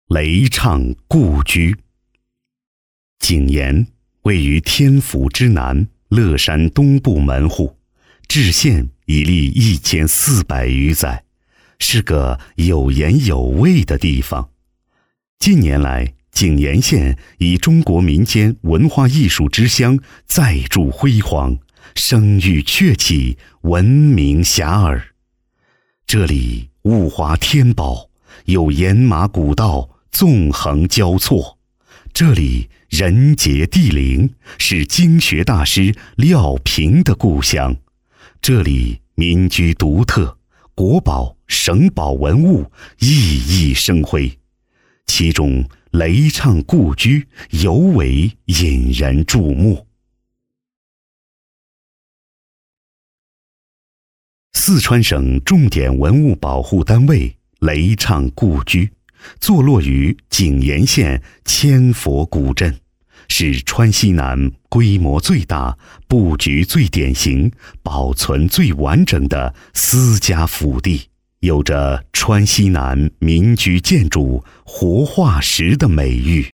雷畅故居。景岩位于天府之南，乐山东部门户，治县已历1400余载，是个有颜有味的地方。近年来，景岩县以中国民间文化艺术之乡再铸辉煌，声誉鹊起，闻名遐迩。这里物华天宝，有岩马古道纵横交错，这里人杰地灵，是经学大师廖平的故乡。这里民居独特，国宝、省宝文物熠熠生辉，其中雷畅故居尤为引人注目。四川省重点文物保护单位雷畅故居坐落于景岩县千佛古镇，是川西南规模最大、布局最典型、保存最完整的私家府地，有着川西南民居建筑活化石的美誉。